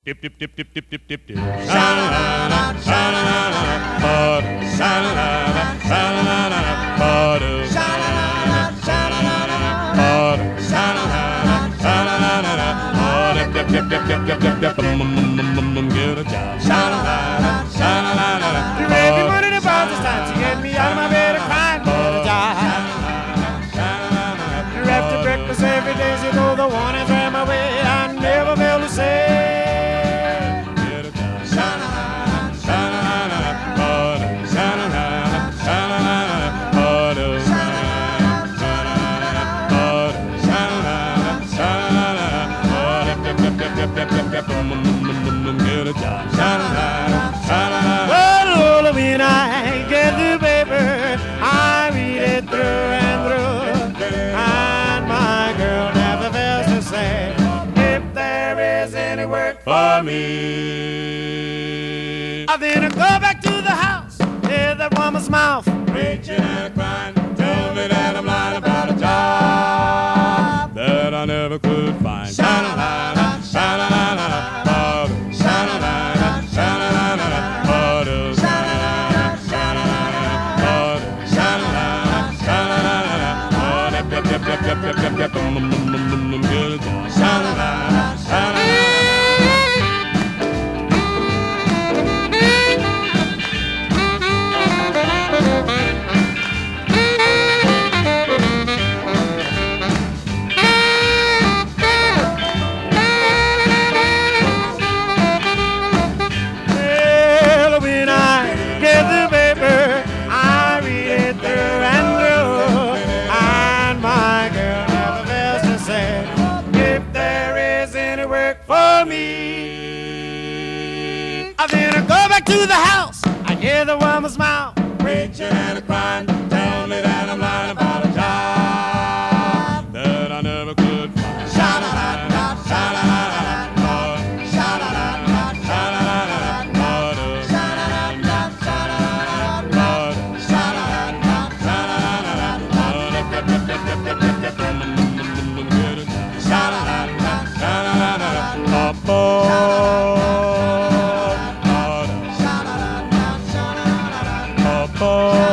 Dip, dip, dip, dip, dip, dip, dip, dip. Sha-la-la-la, sha-la-la-la, butter. Sha-la-la-la, sha-la-la-la, butter. Sha-la-la-la, sha-la-la-la, butter. Sha-la-la-la, sha-la-la-la, butter. Dip, dip, dip, dip, dip, dip, dip, get a job. Sha-la-la-la, sha-la-la-la, You made me put in the box this time to get me out of my bed and crying for a job. You're after breakfast every day, so though the warnings ran my way, I never failed to say. Well, when I get the paper, I read it through and through, and my girl never fails to say, if there is any work for me. I then go back to the house, hear that woman's mouth preaching and crying, tell me that I'm lying about a job that I never could find. Sha-la-la-la, Sha-la-la-la, butter. sha-la-la-la, Sha-la-la-la, butter. sha-la-la-la, sha-la-la-la, Butter. sha-la-la-la, Sha-la-la-la, butter. Dip, dip, dip, dip, dip, dip, dip, get a job. sha-la-la-la, sha-la-la-la. Well, when I get the paper, I read it through and through, and my girl never fails to say, if there is any work for me. I then go back to the house, I hear the woman's mouth preaching and crying, tell me that I'm lying about a job That I never could find. Sha-la-la-la, sha-la-la-la, Butter. sha-la-la-la, Sha-la-la-la, butter. sha-la-la-la, sha-la-la-la, Butter. sha-la-la-la, sha-la-la-la, Dip, dip, dip, dip, dip, dip, dip, get a job. sha-la-la-la, Sha-la-la-la, butter. sha-la-la-la, sha-la-la-la, Butter.